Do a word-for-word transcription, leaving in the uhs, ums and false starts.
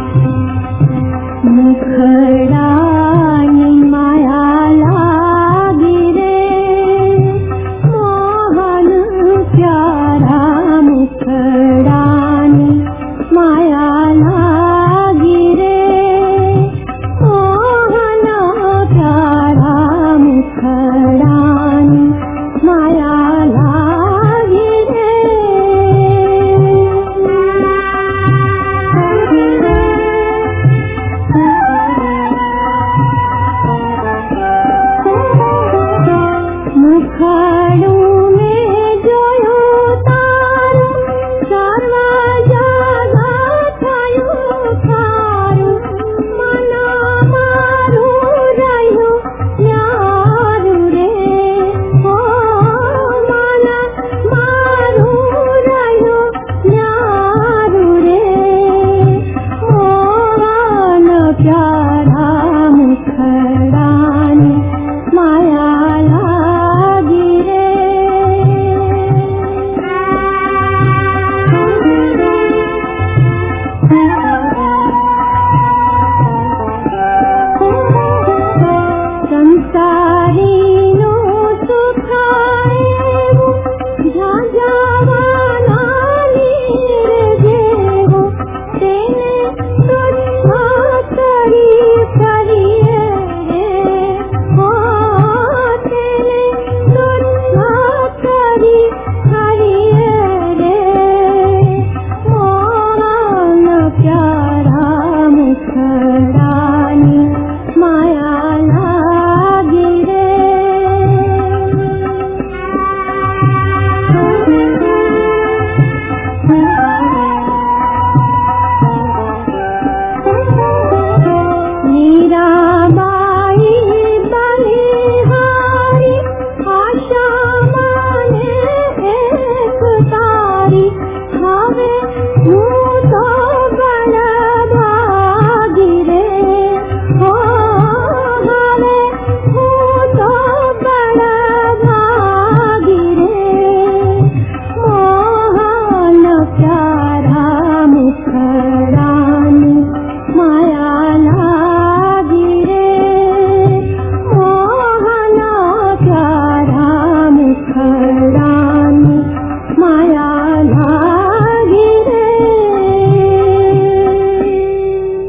मुखड़ानी माया लागी रे मोहन प्यारा मुखड़ानी माया लागी रे मोहन प्यारा मुखड़ानी माया लागी रे। मुखड़ों में जोयो तारो सर्वा जगा थायो थारो मना मारू रयो यारू रे ओ मना मारू रयो यारू रे मोहन प्यारा मुखड़ानी माया लागी रे। संसारी नो सुखाएवो झांझावाना नीर जेवो तेने तुच्छा करी करिए रे ओ तेने तुच्छा करी करिए रे मोहन प्यारा मुखड़ा